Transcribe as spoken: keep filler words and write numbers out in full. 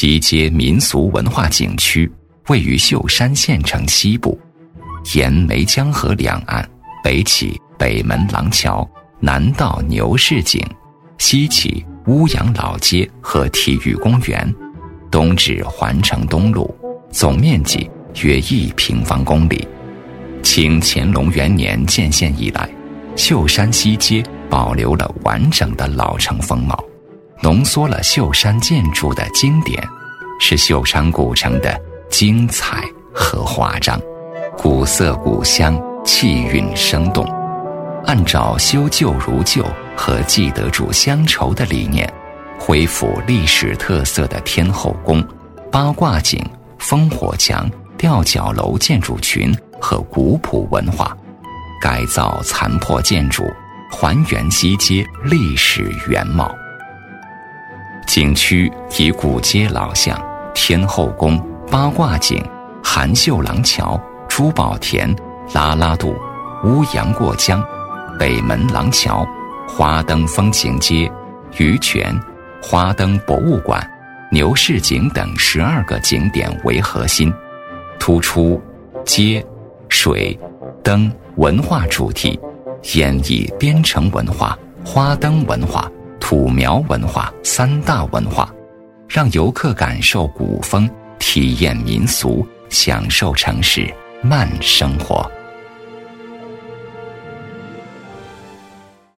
西街民俗文化景区位于秀山县城西部，沿湄江河两岸，北起北门廊桥，南到牛市井，西起乌阳老街和体育公园，东至环城东路，总面积约一平方公里。清乾隆元年建县以来，秀山西街保留了完整的老城风貌，浓缩了秀山建筑的经典，是秀山古城的精彩和华章，古色古香，气韵生动。按照修旧如旧和记得住乡愁的理念，恢复历史特色的天后宫、八卦井、烽火墙、吊脚楼建筑群和古朴文化，改造残破建筑，还原西街历史原貌。景区以古街老巷、天后宫、八卦井、韩秀廊桥、珠宝田、拉拉渡、乌阳过江、北门廊桥、花灯风情街、鱼泉、花灯博物馆、牛市井等十二个景点为核心，突出街、水、灯文化主题，演绎边城文化、花灯文化、土苗文化三大文化，让游客感受古风，体验民俗，享受城市慢生活。